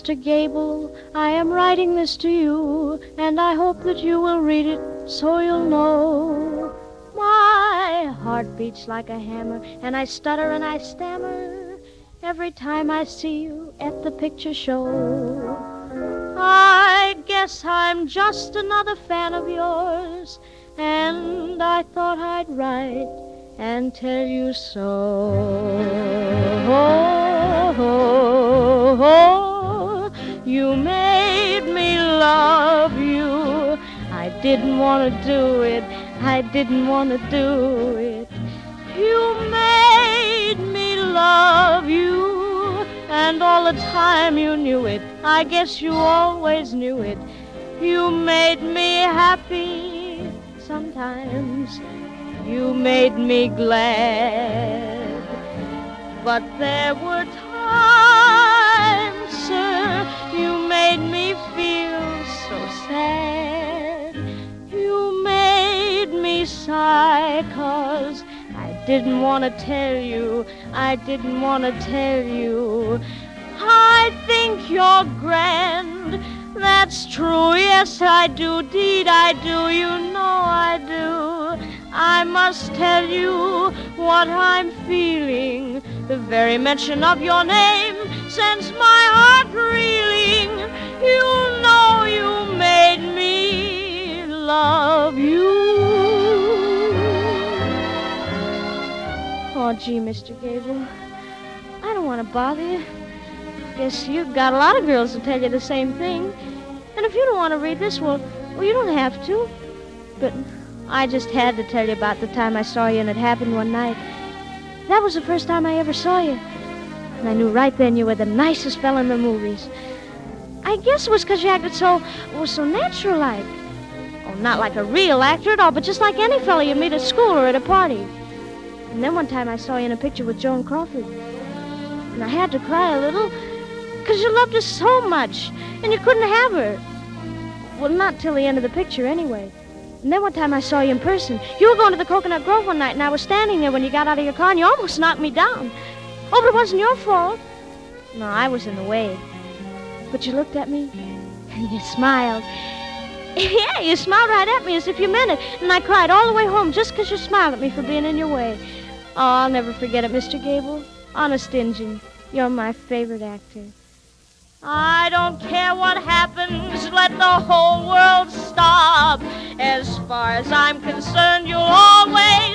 Mr. Gable, I am writing this to you, and I hope that you will read it so you'll know. My heart beats like a hammer, and I stutter and I stammer every time I see you at the picture show. I guess I'm just another fan of yours, and I thought I'd write and tell you so. You made me love you. I didn't want to do it. I didn't want to do it. You made me love you, and all the time you knew it. I guess you always knew it. You made me happy sometimes. You made me glad. But there were times, sir, you made me feel so sad. You made me sigh 'cause I didn't want to tell you. I didn't want to tell you. I think you're grand. That's true, yes I do, deed I do, you know I do. I must tell you what I'm feeling. The very mention of your name sends my heart reeling. You know you made me love you. Oh, gee, Mr. Gable, I don't want to bother you. Guess you've got a lot of girls to tell you the same thing. And if you don't want to read this, well, you don't have to. But I just had to tell you about the time I saw you and it happened one night. That was the first time I ever saw you. And I knew right then you were the nicest fella in the movies. I guess it was 'cause you acted so natural-like. Oh, not like a real actor at all, but just like any fella you meet at school or at a party. And then one time I saw you in a picture with Joan Crawford. And I had to cry a little, 'cause you loved her so much, and you couldn't have her. Well, not till the end of the picture, anyway. And then one time I saw you in person. You were going to the Coconut Grove one night, and I was standing there when you got out of your car, and you almost knocked me down. Oh, but it wasn't your fault. No, I was in the way. But you looked at me, and you smiled. Yeah, you smiled right at me as if you meant it. And I cried all the way home just 'cause you smiled at me for being in your way. Oh, I'll never forget it, Mr. Gable. Honest Injun, you're my favorite actor. I don't care what happens, let the whole world stop. As far as I'm concerned, you'll always